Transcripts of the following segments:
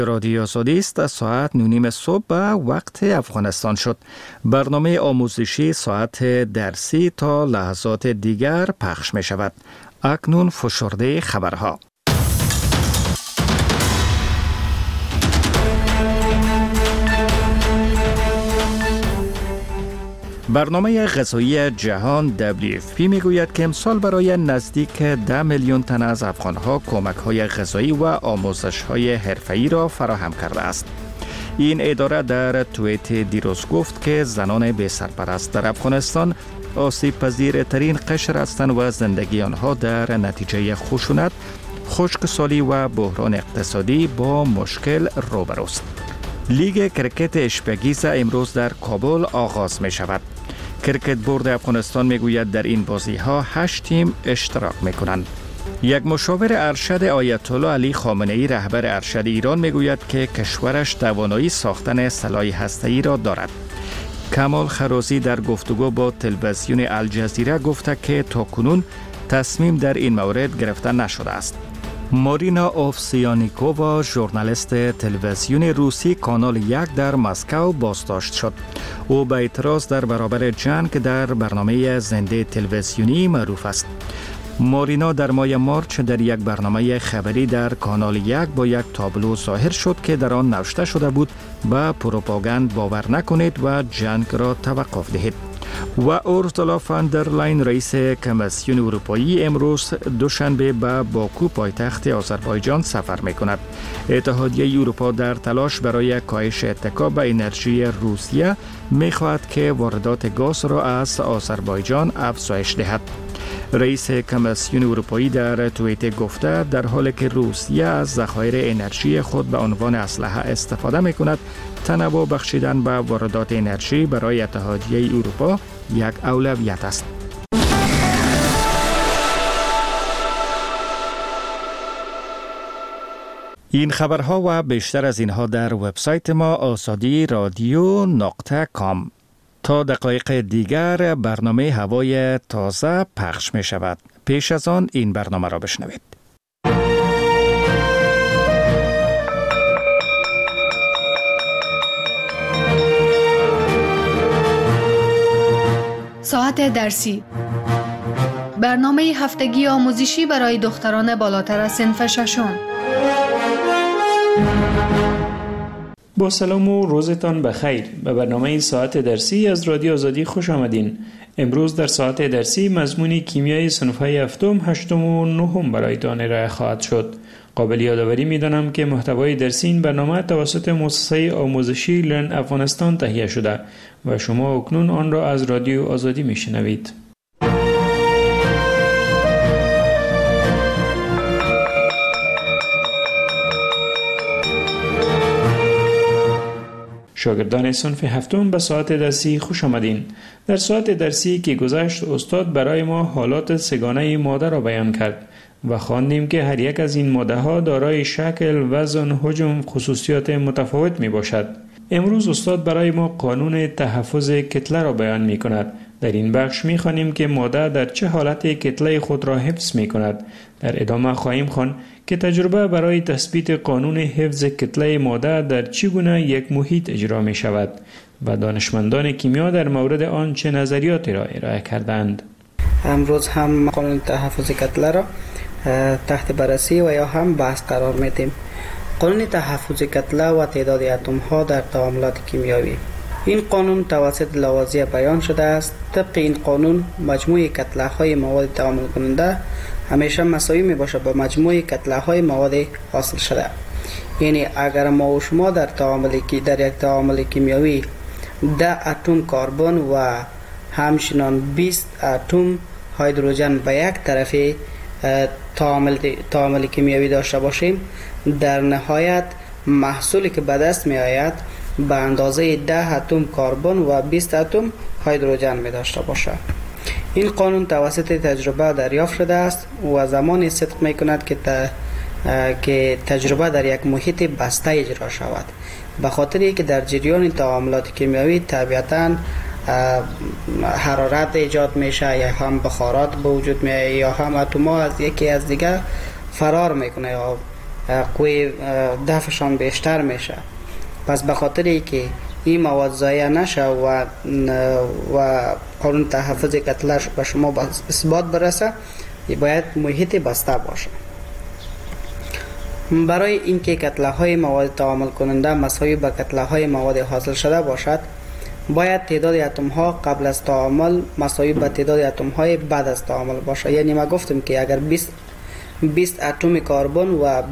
رادیو آزادی است. ساعت 9:30 صبح به وقت افغانستان شد. برنامه آموزشی ساعت درسی تا لحظات دیگر پخش می شود. اکنون فشرده خبرها. برنامه غذایی جهان WFP میگوید که امسال برای نزدیک 10 میلیون تن از افغانها کمک‌های غذایی و آموزش‌های حرفه‌ای را فراهم کرده است. این اداره در توییت دیروز گفت که زنان بی سرپرست در افغانستان آسیب پذیرترین قشر هستند و زندگی آنها در نتیجه خشونت، خشکسالی و بحران اقتصادی با مشکل روبروست. لیگ کرکت اشپگیز امروز در کابل آغاز می شود. کرکت بورد افغانستان می گوید در این بازی ها 8 تیم اشتراک می کنند. یک مشاور ارشد آیت الله علی خامنه ای رهبر ارشد ایران می گوید که کشورش توانایی ساختن سلاح هسته‌ای را دارد. کمال خرازی در گفتگو با تلویزیون الجزیره گفته که تاکنون تصمیم در این مورد گرفته نشده است. مارینا اوفسیانیکووا ژورنالیست تلویزیون روسی کانال 1 در مسکو بازداشت شد. او به اعتراض در برابر جنگ در برنامه زنده تلویزیونی معروف است. مارینا در ماه مارچ در یک برنامه خبری در کانال 1 با یک تابلو ظاهر شد که در آن نوشته شده بود به پروپاگاند باور نکنید و جنگ را توقف دهید. و اورسولا فان در لاین رئیس کمیسیون اروپایی امروز دوشنبه به باکو پایتخت آذربایجان سفر می‌کند. اتحادیه اروپا در تلاش برای کاهش اتکا به انرژی روسیه می‌خواهد که واردات گاز را از آذربایجان افزایش دهد. رئیس کمیسیون اروپایی در توییت گفته در حالی که روسیه از ذخایر انرژی خود به عنوان اسلحه استفاده می‌کند، تنوع بخشیدن به واردات انرژی برای اتحادیه اروپا یک اولویت است. این خبرها و بیشتر از اینها در وبسایت ما azadi.radio.com. تا دقایق دیگر برنامه هوای تازه پخش می شود. پیش از آن این برنامه را بشنوید. ساعت درسی، برنامه هفتگی آموزشی برای دختران بالاتر از صنف ششم. با سلام و روزتان بخیر. به برنامه ساعت درسی از رادیو آزادی خوش آمدین. امروز در ساعت درسی مضمون کیمیای صنف‌های هفتم، هشتم و نهم برایتان ارائه خواهد شد. قابل یادآوری می‌دانم که محتوای درسی این برنامه توسط مؤسسه آموزشی لرن افغانستان تهیه شده و شما اکنون آن را از رادیو آزادی می‌شنوید. شاگردان صنف هفتم به ساعت درسی خوش آمدین. در ساعت درسی که گذشت استاد برای ما حالات سگانه ماده را بیان کرد و خواندیم که هر یک از این ماده ها دارای شکل، وزن، حجم، خصوصیات متفاوت می باشد. امروز استاد برای ما قانون تحفظ کتله را بیان می کند. در این بخش می خوانیم که ماده در چه حالت کتله خود را حفظ می کند. در ادامه خواهیم خواند که تجربه برای تثبیت قانون حفظ کتله ماده در چگونه یک محیط اجرا می شود و دانشمندان کیمیا در مورد آن چه نظریاتی را ارائه کردند. امروز هم قانون تحفظ کتله را تحت بررسی و یا هم بحث قرار میدیم. قانون تحفظ کتله و تعداد اتم ها در تعاملات کیمیایی. این قانون توسط لاوازیه بیان شده است. طبق این قانون مجموع کتله های مواد تعامل کننده همیشه مساوی می باشد با مجموع کتله های مواد حاصل شده. یعنی اگر ما و شما در یک تعامل کیمیایی 10 اتم کربن و همچنین 20 اتم هیدروژن به یک طرف تعامل کیمیایی داشته باشیم، در نهایت محصولی که به دست می آید به اندازه 10 اتم کربن و 20 اتم هیدروژن می داشته باشد. این قانون توسط تجربه دریافت شده است و زمانی صدق می کند که تجربه در یک محیط بسته اجرا شود، به خاطر که در جریان تعاملات کیمیایی طبیعتاً حرارت ایجاد میشه، یا هم بخارات به وجود میاد، یا هم اتم‌ها از یکی از دیگر فرار میکنه یا قوه دفعشان بیشتر میشه. پس به خاطر که این مواد ضایع نشه و قانون تحفظ کتله‌اش به شما اثبات برسه، باید محیط بسته باشه. برای اینکه کتله‌های مواد تعامل کننده مساوی به کتله‌های مواد حاصل شده باشد، باید تعداد اتم‌ها قبل از تعامل مساوی به تعداد اتم‌های بعد از تعامل باشه. یعنی ما گفتم که اگر 20 اتم کربن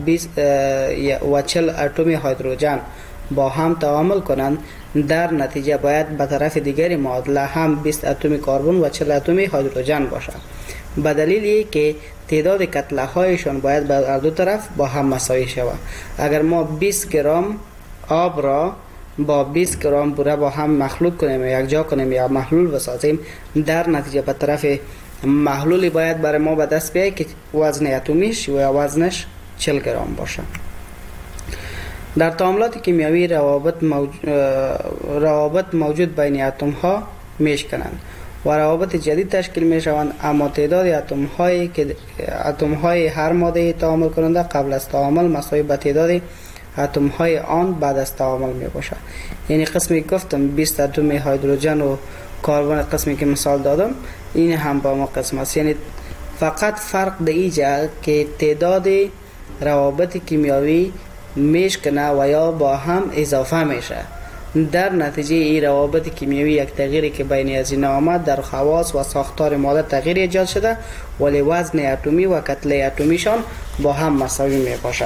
و 40 اتم هیدروژن با هم تعامل کنند، در نتیجه باید به طرف دیگری معادله هم 20 اتم کربن و 40 اتم هیدروژن باشد. به دلیلی که تعداد کتله هایشان باید به هر دو طرف با هم مساوی شود. اگر ما 20 گرم آب را با 20 گرم بوره با هم مخلوط کنیم یا یک جا کنیم یا محلول بسازیم، در نتیجه به طرف محلولی باید برای ما به دست بیاید که وزن اتمیش و وزنش 40 گرم باشه. در تعاملات کیمیایی روابط موجود بین اتم ها میشکنند و روابط جدید تشکیل می شوند، اما تعداد اتم های هر ماده تعامل کننده قبل از تعامل مساوی به تعداد اتم های آن بعد از تعامل می باشد. یعنی قسمی گفتم 20 اتم هیدروژن و کربن، قسمی که مثال دادم این هم با ما قسم است. یعنی فقط فرق در اینجا که تعداد روابط کیمیایی میشکنه و یا با هم اضافه میشه. در نتیجه این روابط کیمیایی یک تغییری که بین از این آمد در خواص و ساختار ماده تغییر ایجاد شده، ولی وزن اتمی و کتله اتمیشان با هم مساوی می باشه.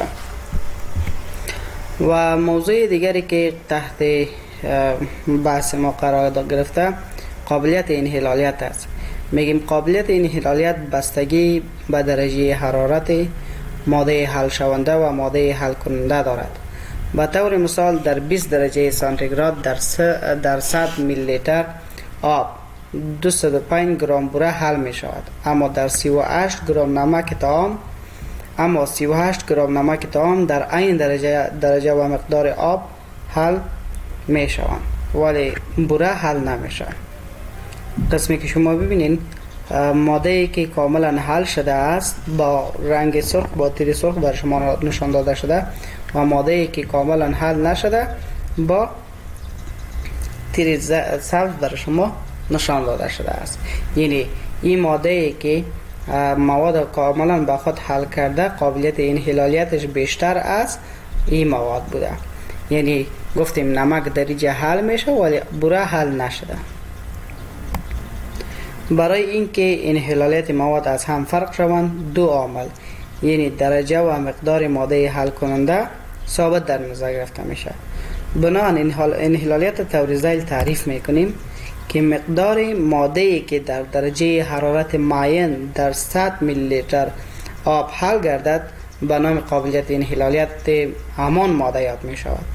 و موضوع دیگری که تحت بحث ما قرار گرفته قابلیت انحلالیت است. میگیم قابلیت انحلالیت بستگی به درجه حرارت ماده حل شونده و ماده حل کننده دارد. به طور مثال در 20 درجه سانتیگراد در 100 میلی لیتر آب 205 گرم بوره حل می شود، اما در 38 گرم نمک طعام در عین درجه و مقدار آب حل می شوند، ولی بوره حل نمی شود. قسمی که شما ببینین ماده که کاملا حل شده است با رنگ سرخ با تیر سرخ بر شما نشان داده شده و ماده که کاملا حل نشده با تیر سبز بر شما نشان داده شده است. یعنی این ماده که مواد کاملا به خود حل کرده قابلیت انحلالیتش بیشتر از این مواد بوده. یعنی گفتیم نمک درجه حل میشه ولی بوره حل نشده. برای اینکه انحلالیت مواد از هم فرق شوند دو عامل، یعنی درجه و مقدار ماده حل کننده ثابت در نظر گرفته میشه. بنابراین انحلالیت طور ذیل تعریف میکنیم که مقدار ماده‌ای که در درجه حرارت معین در 100 میلی لیتر آب حل گردد به نام قابلیت انحلالیت همان ماده یاد می شود.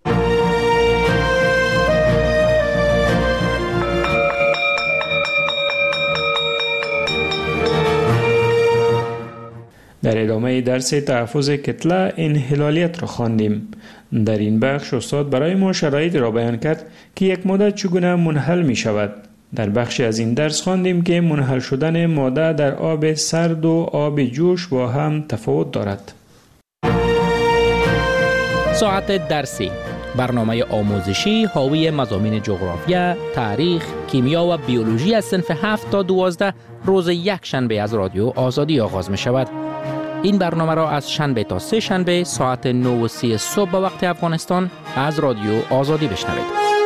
در ادامه درس تحفظ کتله انحلالیت را خواندیم. در این بخش استاد برای ما شرایط را بیان کرد که یک ماده چگونه منحل می شود. در بخشی از این درس خواندیم که منحل شدن ماده در آب سرد و آب جوش با هم تفاوت دارد. ساعت درسی، برنامه آموزشی حاوی مضامین جغرافیا، تاریخ، کیمیا و بیولوژی از صنف 7 تا 12 روز یک شنبه از رادیو آزادی آغاز می شود. این برنامه را از شنبه تا سه شنبه ساعت 9:30 صبح به وقت افغانستان از رادیو آزادی بشنوید.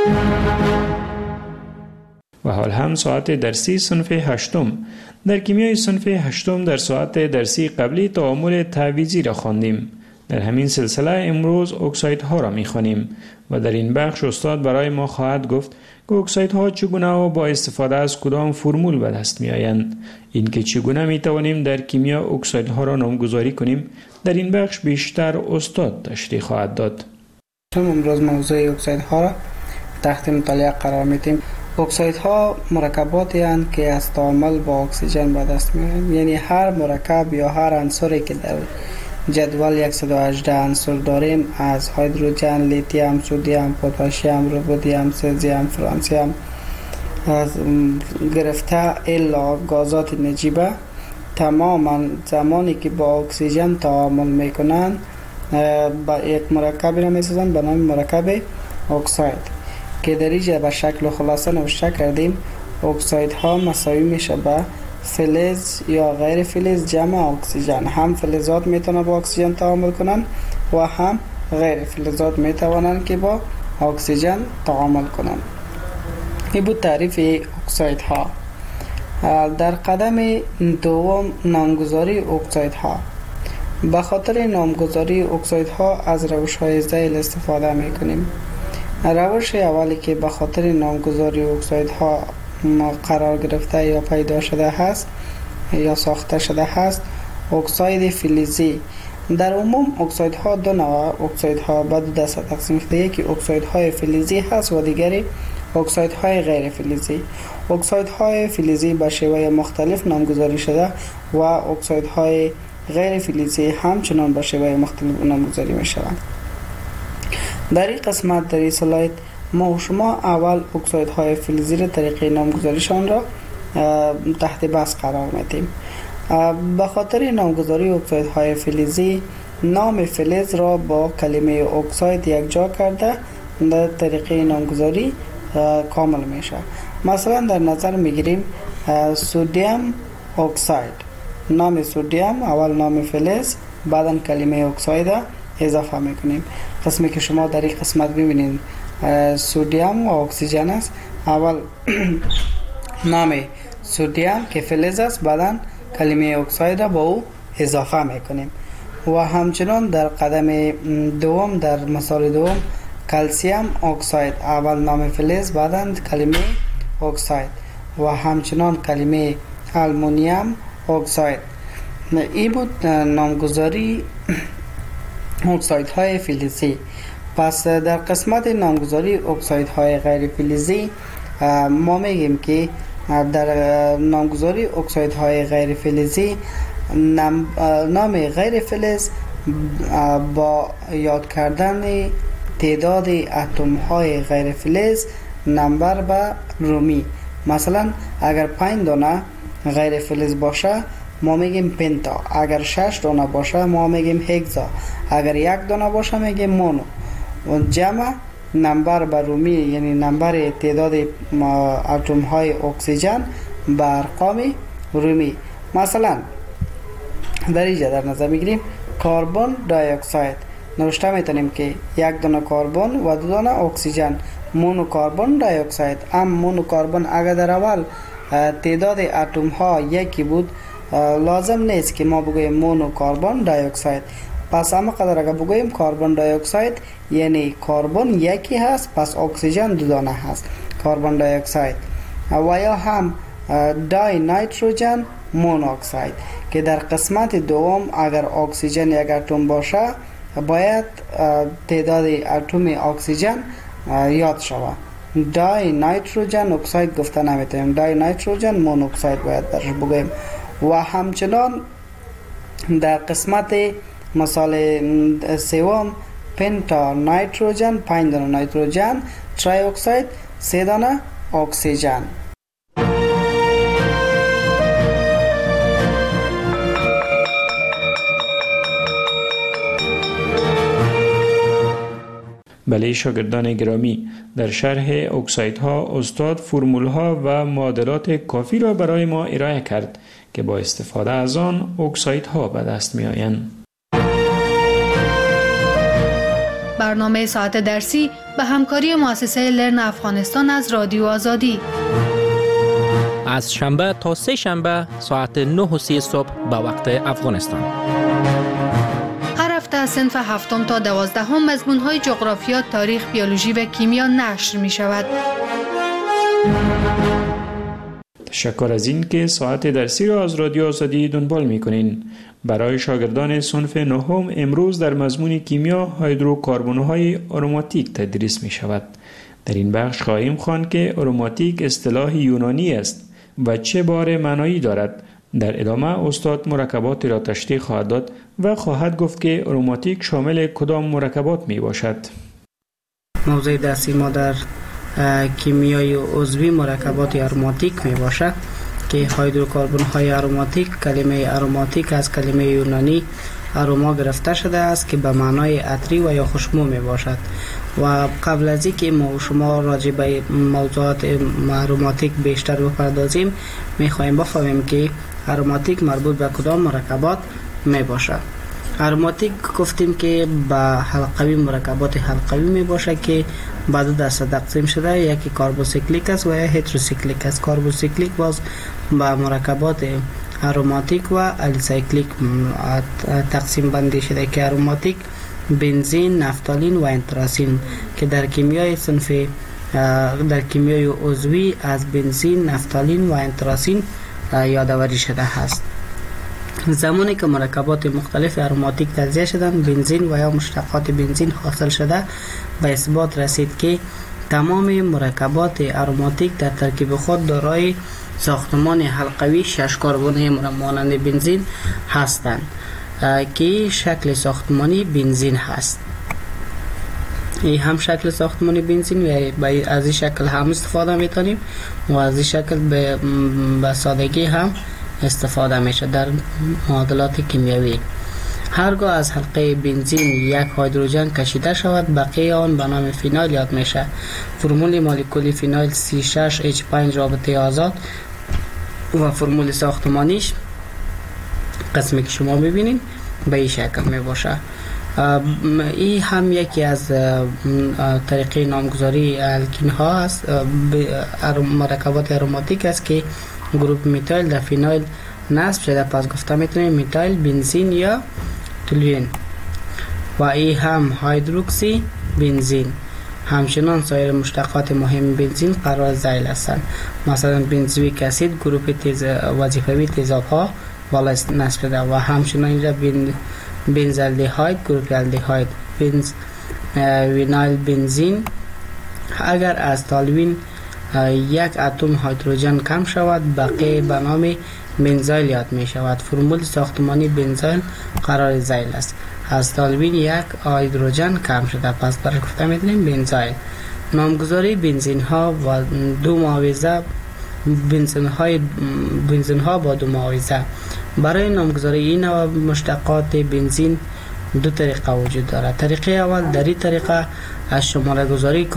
و حال هم ساعت درسی صنف 8. در کیمیای صنف 8 در ساعت درسی قبلی تعامل تعویضی را خواندیم. در همین سلسله امروز اکسایدها را می‌خوانیم و در این بخش استاد برای ما خواهد گفت که اکسایدها چگونه و با استفاده از کدام فرمول به دست می‌آیند. اینکه چگونه می‌توانیم در کیمیا اکسایدها را نامگذاری کنیم در این بخش بیشتر استاد تشریح خواهد داد. امروز موضوع اکسایدها را تحت مطالعه قرار می‌دیم. اکسایدها مرکباتی هستند که از تعامل با اکسیژن به دست می‌آیند. یعنی هر مرکب یا هر عنصری که در جدول 118 عنصر داریم از هیدروژن، لیتیوم، سدیم، پتاسیم، رودیم، سزیم، فرانسیم از گرفته الا گازات نجیبه تماما زمانی که با اکسیژن تعامل میکنند با یک مرکبی را میسازند به نام مرکب اکساید که در اینجا به شکل خلاصه نوشته کردیم. اکساید ها مساوی میشه به فلز یا غیر فلز جمع اکسیژن. هم فلزات میتونن با اکسیژن تعامل کنن و هم غیر فلزات میتوانن که با اکسیژن تعامل کنن. این بود تعریف اکساید ها. در قدم دوم نامگذاری اکساید ها. به خاطر نامگذاری اکساید ها از روش های ذیل استفاده میکنیم. روش اولی که به خاطر نامگذاری اکساید ها قرار گرفته یا پیدا شده هست یا ساخته شده هست اکساید فلزی. در عموم اکساید ها دو نوع اکساید ها به دو دسته تقسیم شده. یکی اکساید های فلزی هست و دیگری اکساید های غیر فلزی. اکساید های فلزی به شیوه مختلف نامگذاری شده و اکساید های غیر فلزی همچنان به شیوه مختلف نامگذاری می شوند. در این قسمت در این سلاید ما و شما اول اکساید های فلزی را طریقه نامگذاریشان را تحت بحث قرار میدیم. به خاطر نامگذاری اکساید های فلزی نام فلز را با کلمه اکساید یک جا کرده در طریقه نامگذاری کامل میشه. مثلا در نظر میگیریم سودیم اکساید. نام سودیم اول نام فلز بعدا کلمه اکساید اضافه میکنیم. قسمی که شما در این قسمت ببینید سودیم و اکسیژن است. اول نام سودیم که فلز است بعدا کلمه اکساید با او اضافه میکنیم. و همچنان در قدم دوم در مثال دوم کلسیم اکساید اول نام فلز بعدا کلمه اکساید و همچنان کلمه آلومینیم اکساید. این بود نامگذاری اکساید های فلزی. پس در قسمت نامگذاری اکساید های غیر فلزی ما میگیم که در نامگذاری اکساید های غیر فلزی نام غیر فلز با یاد کردن تعداد اتم های غیر فلز نمبر به رومی. مثلا اگر 5 دانه غیر فلز باشه ما میگیم پنتا، اگر 6 دانه باشه ما میگیم هگزا، اگر 1 دانه باشه میگیم مونو. و جمع نمبر به رومی یعنی نمبر تعداد اتم های اکسیژن به ارقام رومی. مثلا در اینجا در نظر میگیریم کربن دی اکساید نوشته میتونیم که 1 دانه کربن و 2 دانه اکسیژن مونو کربن دی اکساید. مونو کربن اگر در اول تعداد اتم ها یکی بود لازم نیست که ما بگوییم مونو کربن دی اکساید. پس اما قدر اگر بگوییم کربن دی اکساید یعنی کربن یکی هست پس اکسیژن 2 دانه هست کربن دی اکساید. و یا هم دای نیتروژن مونوکساید که در قسمت دوم اگر اکسیژن یک اتم باشه باید تعداد اتم اکسیژن یاد شود. دای نیتروژن اکساید گفته نمیتونیم، دای نیتروژن مونوکساید باید درش بگوییم. و همچنان در قسمت مثال سوم پنتا نیتروژن 5 دانه نیتروژن، تری اکساید 3 دانه اکسیژن. بله شاگردان گرامی، در شرح اکسایدها استاد فرمولها و معادلات کافی را برای ما ارائه کرد که با استفاده از آن اکسایدها به دست می آیند. برنامه ساعت درسی به همکاری مؤسسه لرن افغانستان از رادیو آزادی از شنبه تا سه شنبه ساعت 9:30 صبح به وقت افغانستان. هر هفته از صنف 7 تا 12 مضمون‌های جغرافیا، تاریخ، بیولوژی و کیمیا نشر می شود. تشکر از این که ساعت درسی را از رادیو آزادی دنبال می کنین. برای شاگردان صنف 9 امروز در مضمون کیمیا هیدروکربن‌های آروماتیک تدریس می شود. در این بخش خواهیم خواند که آروماتیک اصطلاح یونانی است و چه بار معنایی دارد. در ادامه استاد مرکبات را تشریح خواهد داد و خواهد گفت که آروماتیک شامل کدام مرکبات می باشد. موضوع درسی ما در کیمیای عضوی مرکبات آروماتیک می باشد که هیدروکربن های آروماتیک، کلمه آروماتیک از کلمه یونانی اروما گرفته شده است که به معنای عطری و یا خوشبو می باشد. و قبل از اینکه ما و شما راجع به موضوعات اروماتیک بیشتر بپردازیم، میخواهیم بفهمیم که اروماتیک مربوط به کدام مرکبات می باشد. اروماتیک گفتیم که به حلقوی مرکبات حلقوی می باشه که به دو دسته تقسیم شده، یکی کاربوسیکلیک است و یا هتروسیکلیک است. کاربوسیکلیک باز به مرکبات اروماتیک و الیسایکلیک تقسیم بندی شده که اروماتیک بنزین، نفتالین و انتراسین که در کیمیای صنف در کیمیای عضوی از بنزین، نفتالین و انتراسین یادآوری شده است. زمانی که مرکبات مختلف اروماتیک تجزیه شدند، بنزین و یا مشتقات بنزین حاصل شده، به اثبات رسید که تمام مرکبات اروماتیک در ترکیب خود دارای ساختمان حلقوی 6 کربنی مانند بنزین هستند که شکل ساختمانی بنزین هست. این هم شکل ساختمانی بنزین و از این شکل هم استفاده میتونیم و از این شکل به سادگی هم استفاده میشه در معادلات کیمیایی. هرگاه از حلقه بنزین یک هیدروژن کشیده شود، بقیه آن به نام فینال یاد میشه. فرمول مولکولی فینال C6H5 رابطه آزاد و فرمول ساختمانیش قسمی که شما ببینید به این شکل می باشه. این هم یکی از طریقه نامگذاری الکین ها است، مرکبات اروماتیک است که گروپ میتایل در فینال نصب شده، پس گفته میتونیم میتایل بنزین یا تولوئین. و این هم هیدروکسی بنزین. همچنان سایر مشتقات مهم بنزین قرار ذیل هستند، مثلا بنزویک اسید گروپ وظیفوی تیزاب ها بالا نصب شده و همچنان اینجا بنزالدهاید گروپ الدهاید، وینایل بنزین. اگر از تالوین یک اتم هیدروژن کم شود، بقیه به نام بنزایل یاد می شود. فرمول ساختمانی بنزایل قرار ذیل است. از تالوین یک هیدروژن کم شده، پس برای گفته می‌دونیم بنزایل. نامگذاری بنزین ها و دو معاوضه، بنزین ها با دو معاوضه. برای نامگذاری این نوع مشتقات بنزین دو طریقه وجود دارد. طریقه اول، در این طریقه از شماره گذاری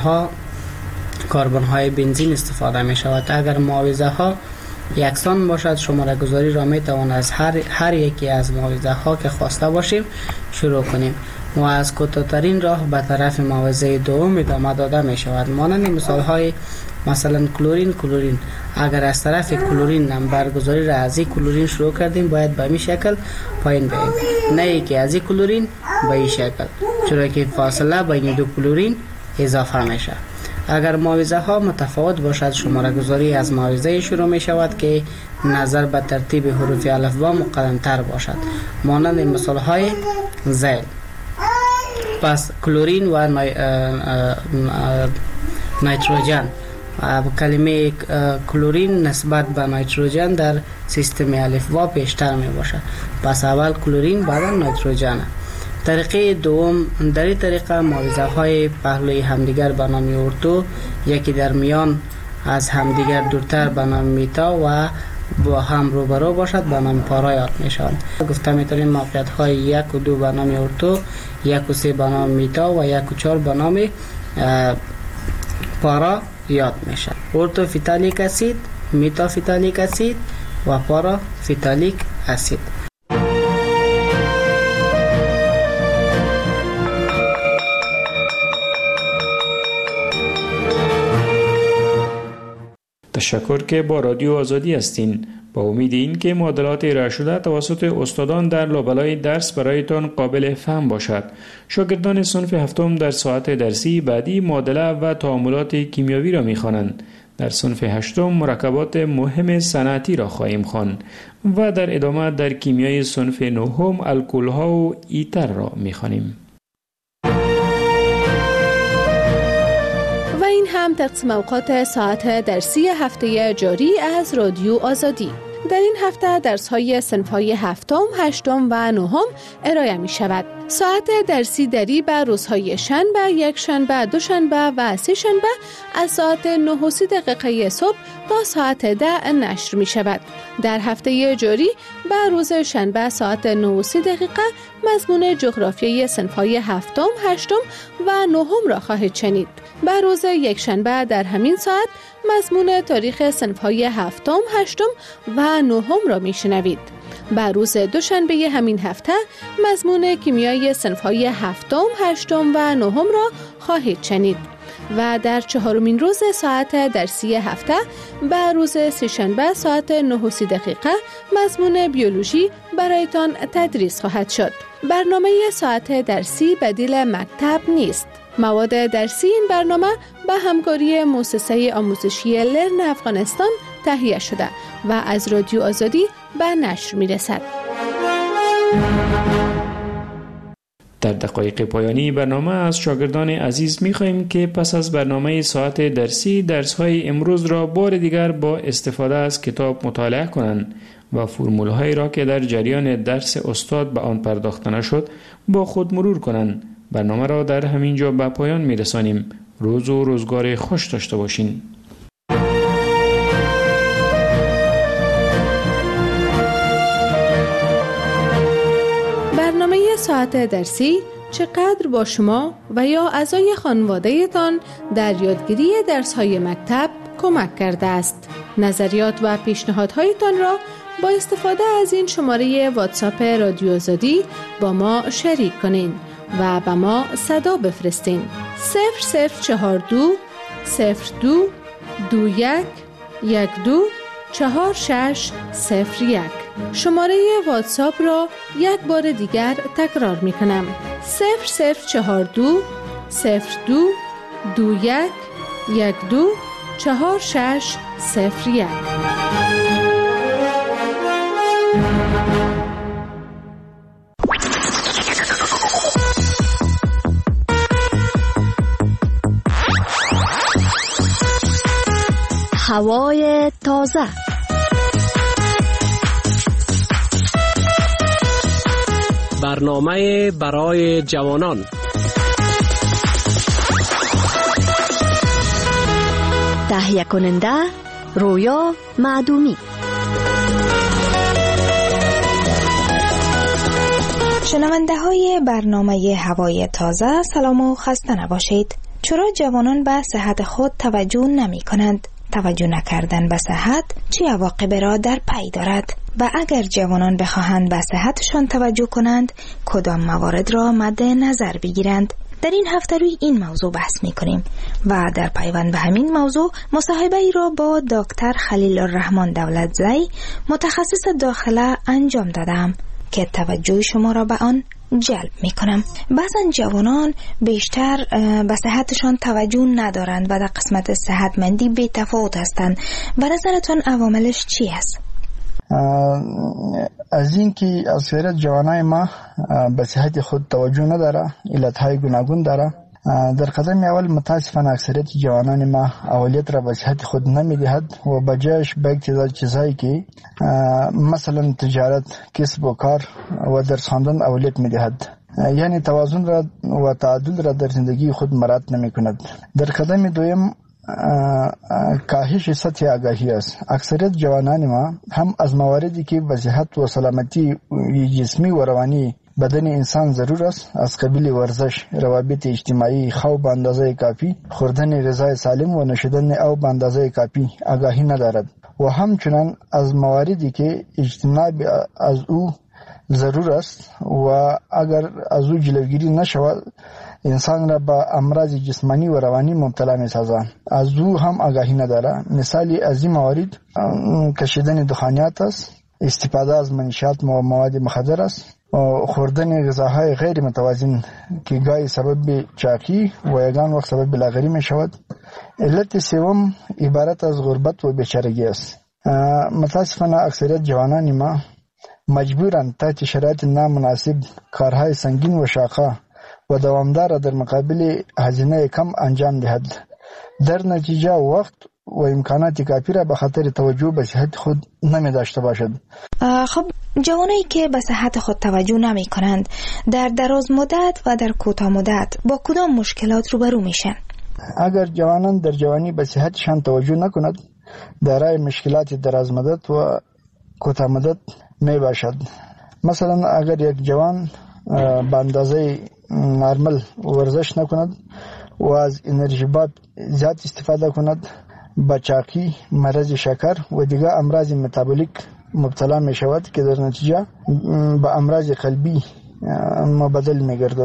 کربن های بنزین استفاده می شود. اگر معاوضه ها یکسان باشد، شماره گذاری را می توان از هر یکی از معاوضه ها که خواسته باشیم شروع کنیم و از کوتاه‌ترین راه به طرف معاوضه دوم ادامه داده می شود. مانند مثال های مثلا کلورین. اگر از طرف کلورین نمبر گذاری را از این کلورین شروع کردیم، باید به این شکل پایین بریم، نه ای که از این کلورین به این شکل، چرا که فاصله بین دو کلورین اضافه میشه. اگر معاوضه ها متفاوت باشد، شماره گذاری از معاوضه شروع می شود که نظر به ترتیب حروف الفبا مقدم تر باشد، مانند مثال های ذیل. پس کلورین و نیتروژن. کلمه کلورین نسبت به نیتروژن در سیستم الفبا پیشتر می باشد، پس اول کلورین بعد نیتروژن. طریقه دوم، در این طریقه معاوضه های پهلوی همدیگر به نام ارتو، یکی در میان از همدیگر دورتر به نام میتا و با هم روبرو باشد به نام پارا یاد می شوند. گفته میتونیم موقعیت های 1 و 2 به نام ارتو، 1 و 3 به نام میتا و 1 و 4 به نام پارا یاد میشه. ارتو فیتالیک اسید، میتا فیتالیک اسید و پارا فیتالیک اسید. تشکر که با رادیو آزادی هستین. با امید این که معادلات ارائه شده توسط استادان در لابلای درس برایتان قابل فهم باشد. شاگردان صنف هفتم در ساعت درسی بعدی معادله و تعاملات کیمیاوی را می‌خوانند. در صنف هشتم مرکبات مهم صنعتی را خواهیم خواند و در ادامه در کیمیای صنف نهم الکل‌ها و ایتر را می‌خوانیم. این هم تقسیم اوقات ساعت درسی هفته جاری از رادیو آزادی. در این هفته درس‌های صنف‌های هفتم، هشتم و نهم ارائه می‌شود. ساعت درسی دری به روزهای شنبه، یکشنبه، دوشنبه و سه‌شنبه از ساعت 9:30 صبح تا ساعت 10 نشر می‌شود. در هفته جاری به روز شنبه ساعت 9:30 مضمون جغرافیای صنف‌های هفتم، هشتم و نهم را خواهید شنید. به روز یکشنبه در همین ساعت مضمون تاریخ صنف‌های هفتم، هشتم و نهم را میشنوید. به روز دوشنبه همین هفته مضمون کیمیای صنف‌های هفتم، هشتم و نهم را خواهید شنید. و در چهارمین روز ساعت درسی هفته به روز سه‌شنبه ساعت 9:30 مضمون بیولوژی برایتان تدریس خواهد شد. برنامه ساعت درسی بدیل مکتب نیست. مواد درسی این برنامه به همکاری مؤسسه آموزشی لرن افغانستان تهیه شده و از رادیو آزادی به نشر می رسد. در دقایق پایانی برنامه از شاگردان عزیز می خواهیم که پس از برنامه ساعت درسی درس‌های امروز را بار دیگر با استفاده از کتاب مطالعه کنند و فرمول‌هایی را که در جریان درس استاد به آن پرداخته نشد با خود مرور کنند. برنامه را در همین جا به پایان می رسانیم. روز و روزگار خوش داشته باشین. برنامه ساعت درسی چقدر با شما و یا اعضای خانواده تان در یادگیری درس‌های مکتب کمک کرده است. نظریات و پیشنهادهایتان را با استفاده از این شماره واتساپ رادیو آزادی با ما شریک کنین و به ما صدا بفرستین. 0042 02 21 12 4601. شماره واتساپ را یک بار دیگر تکرار می کنم. 0042 02 21 12 4601. هوای تازه. برنامه برای جوانان. تهیه کننده رویا معدومی. شنونده های برنامه هوای تازه، سلام و خسته نباشید. چرا جوانان به صحت خود توجه نمی کنند؟ توجه نکردن به صحت چه عواقبی را در پی دارد؟ و اگر جوانان بخواهند به صحتشان توجه کنند کدام موارد را مد نظر بگیرند؟ در این هفته روی این موضوع بحث می کنیم و در پیوند به همین موضوع مصاحبه ای را با دکتر خلیل الرحمن دولتزی متخصص داخله انجام دادم که توجه شما را به آن جلب می کنم. بعضا جوانان بیشتر به صحتشان توجه ندارند و در قسمت صحتمندی بی تفاوت هستند. به نظرتان عواملش چی است؟ از این که اکثریت جوانای ما به صحت خود توجه نداره، علتهای گوناگون داره. در قدم اول متاسفانه اکثریت جوانان ما اولیت را به صحت خود نمیدهد و بجایش به تعداد چیزهایی که مثلا تجارت، کسب و کار و درس خواندن اولیت میدهد، یعنی توازن را و تعادل را در زندگی خود مراعات نمی کند. در قدم دوم کاهش سطح آگاهی است. اکثریت جوانان ما هم از مواردی که به صحت و سلامتی جسمی و روانی بدن انسان ضرور است، از قبیل ورزش، روابط اجتماعی، خواب به اندازه کافی، خوردن غذای سالم و نوشیدن آب به اندازه کافی آگاهی ندارد و همچنان از مواردی که اجتناب از او ضرور است و اگر از او جلوگیری نشود انسان را با امراض جسمانی و روانی مبتلا می‌سازد. از او هم آگاهی ندارد. مثالی از این موارد کشیدن دخانیات است، استفاده از منشیات و مواد مخدر است، خوردن غذاهای غیر متوازن که گاهی سبب چاقی و یگان وقت سبب لاغری می شود. علت سوم عبارت از غربت و بیچارگی است. متاسفانه اکثریت جوانان ما مجبورند تحت شرایط نامناسب کارهای سنگین و شاقه و دوامدار در مقابل هزینه کم انجام دهد. در نتیجه وقت و امکانات کافی را به خاطر توجه به صحت خود نمی داشته باشد. خب جوانایی که به صحت خود توجه نمی کنند در دراز مدت و در کوتاه مدت با کدام مشکلات روبرو میشن؟ اگر جوانان در جوانی به صحتشان توجه نکند دارای مشکلات دراز مدت و کوتاه مدت می باشد. مثلا اگر یک جوان به اندازه نرمال ورزش نکند و از انرژی باد زیاد استفاده کند با چاقی، مرض شکر و دیگر امراض متابولیک مبتلا می شود که در نتیجه به امراض قلبی مبدل می گردد.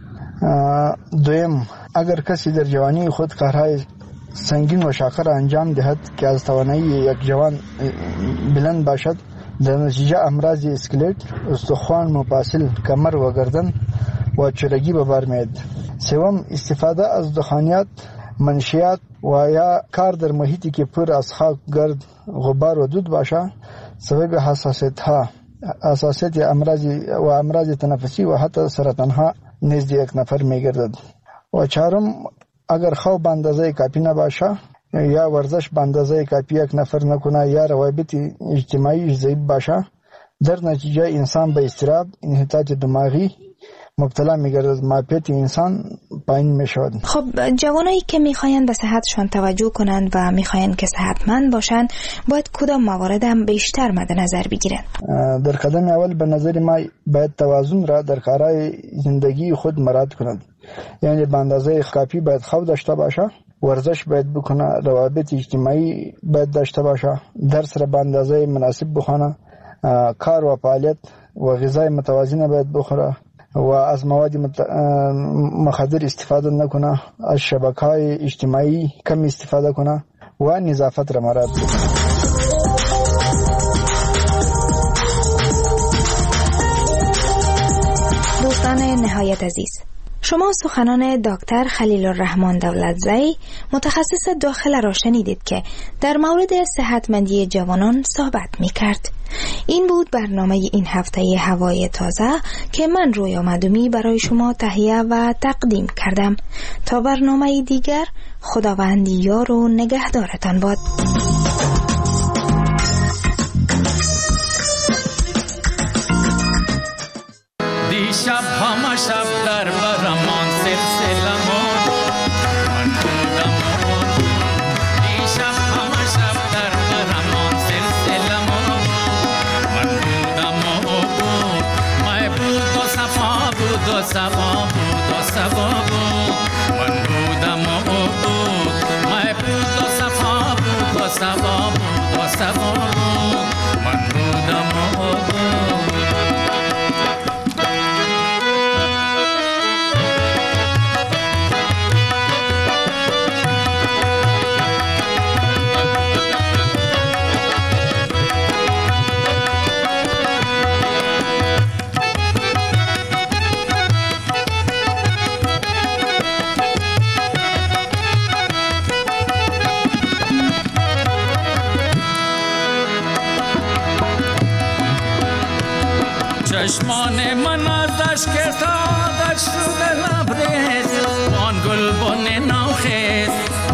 دویم، اگر کسی در جوانی خود کارهای سنگین و شاقه انجام دهد که از توانایی یک جوان بلند باشد، در نتیجه امراض اسکلت، استخوان، مفاصل، کمر و گردن و چرگی به بر میآید. سوم، استفاده از دخانیات، منشیات و یا کار در محیطی که پر از خاک، گرد، غبار و دود باشه سبب حساسیت امراض تنفسی و حتی سرطان ها نزد یک نفر میگردد. و چهارم، اگر خواب به اندازه کافی نباشه یا ورزش به اندازه کافی یک نفر نکنه یا روابط اجتماعی ضعیف باشه، در نتیجه انسان به اضطراب، انحطاط دماغی مبتلا میگردد، معافیت انسان پایین میشود. خب جوانایی که میخواین به صحتشان توجه کنند و میخواین که صحتمند باشند باید کدام موارد هم بیشتر مد نظر بگیرند؟ در قدم اول به نظر ما باید توازن را در کارهای زندگی خود مراعات کنند. یعنی به اندازه کافی باید خواب داشته باشه، ورزش باید بکنه، روابط اجتماعی باید داشته باشه، درس را به اندازه مناسب بخونه، کار و فعالیت و غذای متوازن باید بخوره و از مواد مخدر استفاده نکنه، از شبکه‌های اجتماعی کم استفاده کنه و نظافت را مراعات کنه. دوستان نهایت عزیز، شما سخنان دکتر خلیل الرحمن دولتزئی متخصص داخله را شنیدید که در مورد صحتمندی جوانان صحبت می کرد. این بود برنامه این هفته هوای تازه که من رویا مدومی برای شما تهیه و تقدیم کردم. تا برنامه دیگر، خداوند یار و نگهدارتان باد. دیشب همه شب در برمان سلسلمون من بودم دیشب همه شب در برمان سلسلمون من بودم مای بود و صفا بود و صفا بود و صفا بود من بودم مای بود و صفا بود و صفا بود و صفا بود من بودم چشمان من ازش که سادش شده لبریز وان گلبن نوخیز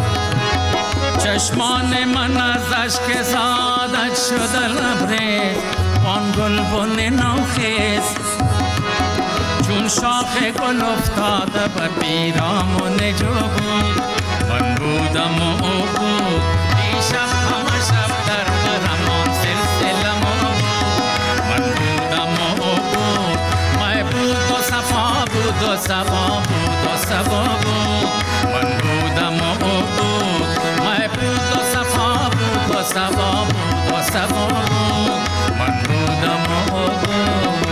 چشمان من ازش که سادش شده لبریز وان گلبن نوخیز چون شاخ گل افتاده بر پیرامون جو بود من بودم و او بود دیشب همه شب در برمان سلسلمون من بودم و او بود مای بود و صفا بود و صفا بود و صفا بود من بودم و او بود مای بود و صفا بود و صفا بود و صفا بود من بودم و او بود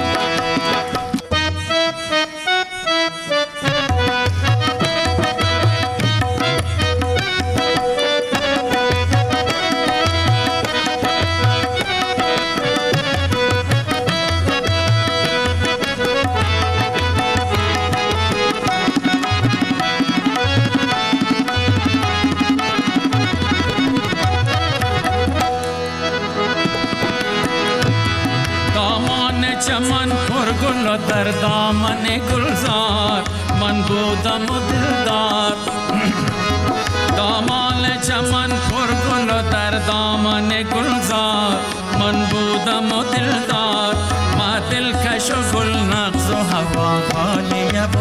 چمن پر گل و در دامن گلزار من بودم و دلدار دامان چمن پر دامن گلزار من بودم و دلدار ما دلکش و گل نغز و هوا خالی